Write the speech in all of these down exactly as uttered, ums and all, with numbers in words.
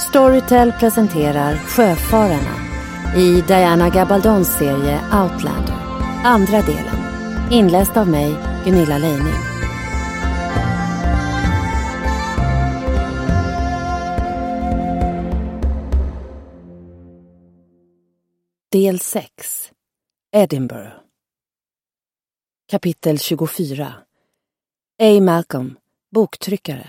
Storytel presenterar Sjöfararna i Diana Gabaldons serie Outlander. Andra delen. Inläst av mig, Gunilla Leining. Del sex. Edinburgh. Kapitel tjugofyra. A. Malcolm, boktryckare.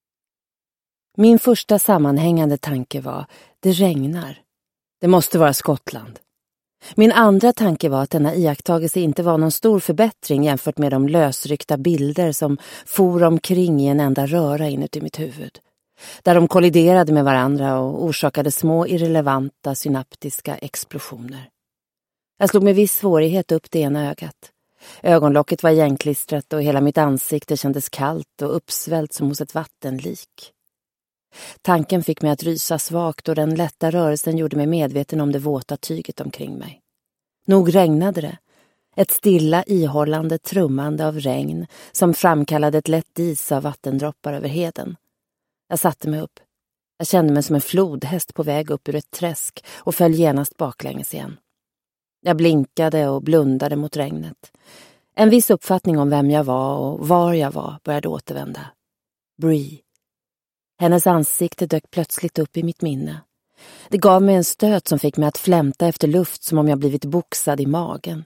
Min första sammanhängande tanke var, det regnar. Det måste vara Skottland. Min andra tanke var att denna iakttagelse inte var någon stor förbättring jämfört med de lösryckta bilder som for omkring i en enda röra inuti mitt huvud. Där de kolliderade med varandra och orsakade små irrelevanta synaptiska explosioner. Jag slog med viss svårighet upp det ena ögat. Ögonlocket var igenklistrat och hela mitt ansikte kändes kallt och uppsvällt som hos ett vattenlik. Tanken fick mig att rysa svagt och den lätta rörelsen gjorde mig medveten om det våta tyget omkring mig. Nog regnade det. Ett stilla ihållande trummande av regn som framkallade ett lätt dis av vattendroppar över heden. Jag satte mig upp. Jag kände mig som en flodhäst på väg upp ur ett träsk och föll genast baklänges igen. Jag blinkade och blundade mot regnet. En viss uppfattning om vem jag var och var jag var började återvända. Bree. Hennes ansikte dök plötsligt upp i mitt minne. Det gav mig en stöt som fick mig att flämta efter luft som om jag blivit boxad i magen.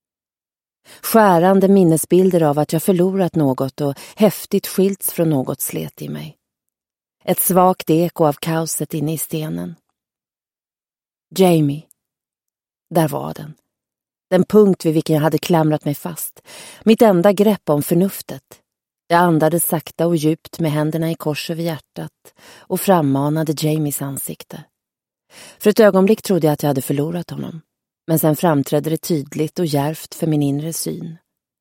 Skärande minnesbilder av att jag förlorat något och häftigt skilts från något slet i mig. Ett svagt eko av kaoset inne i stenen. Jamie. Där var den. Den punkt vid vilken jag hade klamrat mig fast. Mitt enda grepp om förnuftet. Jag andades sakta och djupt med händerna i kors över hjärtat och frammanade Jamies ansikte. För ett ögonblick trodde jag att jag hade förlorat honom. Men sen framträdde det tydligt och djärvt för min inre syn.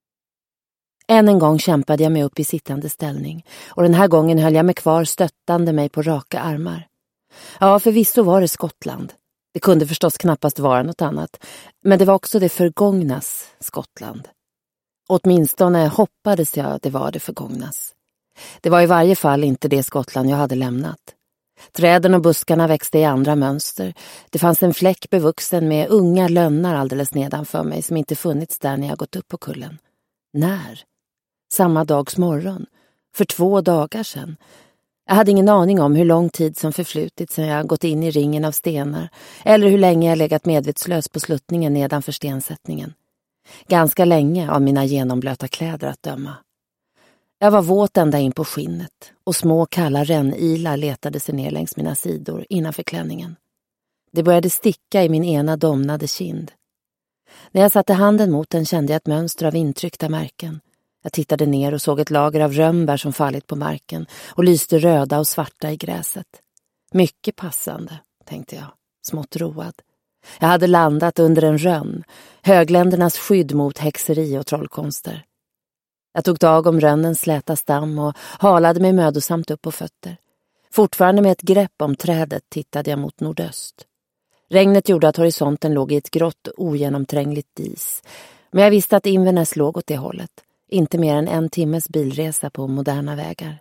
Än en gång kämpade jag mig upp i sittande ställning och den här gången höll jag mig kvar stöttande mig på raka armar. Ja, förvisso var det Skottland. Det kunde förstås knappast vara något annat, men det var också det förgångnas Skottland. Åtminstone hoppades jag det var det förgångnas. Det var i varje fall inte det Skottland jag hade lämnat. Träden och buskarna växte i andra mönster. Det fanns en fläck bevuxen med unga lönnar alldeles nedanför mig som inte funnits där när jag gått upp på kullen. När? Samma dags morgon. För två dagar sedan. Jag hade ingen aning om hur lång tid som förflutit sedan jag gått in i ringen av stenar eller hur länge jag legat medvetslös på sluttningen nedanför stensättningen. Ganska länge av mina genomblöta kläder att döma. Jag var våt ända in på skinnet och små kalla rännilar letade sig ner längs mina sidor innanför klänningen. Det började sticka i min ena domnade kind. När jag satte handen mot den kände jag ett mönster av intryckta märken. Jag tittade ner och såg ett lager av rönnbär som fallit på marken och lyste röda och svarta i gräset. Mycket passande, tänkte jag, smått road. Jag hade landat under en rönn, högländernas skydd mot häxeri och trollkonster. Jag tog tag om rönnens släta stam och halade mig mödosamt upp på fötter. Fortfarande med ett grepp om trädet tittade jag mot nordöst. Regnet gjorde att horisonten låg i ett grått ogenomträngligt dis, men jag visste att Inverness låg åt det hållet. Inte mer än en timmes bilresa på moderna vägar.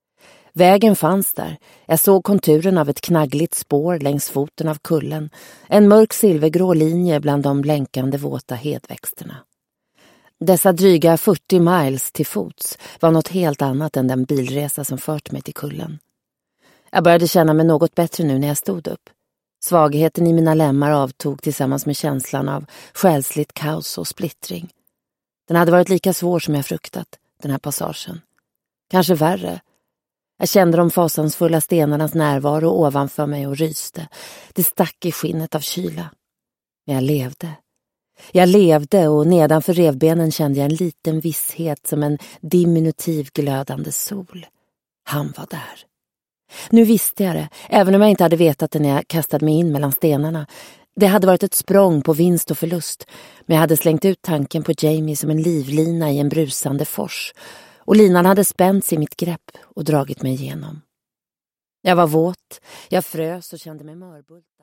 Vägen fanns där. Jag såg konturen av ett knaggligt spår längs foten av kullen. En mörk silvergrå linje bland de blänkande våta hedväxterna. Dessa dryga fyrtio miles till fots var något helt annat än den bilresa som fört mig till kullen. Jag började känna mig något bättre nu när jag stod upp. Svagheten i mina lemmar avtog tillsammans med känslan av själsligt kaos och splittring. Den hade varit lika svår som jag fruktat, den här passagen. Kanske värre. Jag kände de fasansfulla stenarnas närvaro ovanför mig och ryste. Det stack i skinnet av kyla. Men jag levde. Jag levde och nedanför revbenen kände jag en liten visshet som en diminutiv glödande sol. Han var där. Nu visste jag det, även om jag inte hade vetat det när jag kastade mig in mellan stenarna. Det hade varit ett språng på vinst och förlust, men jag hade slängt ut tanken på Jamie som en livlina i en brusande fors, och linan hade spänts i mitt grepp och dragit mig igenom. Jag var våt, jag frös och kände mig mörbult.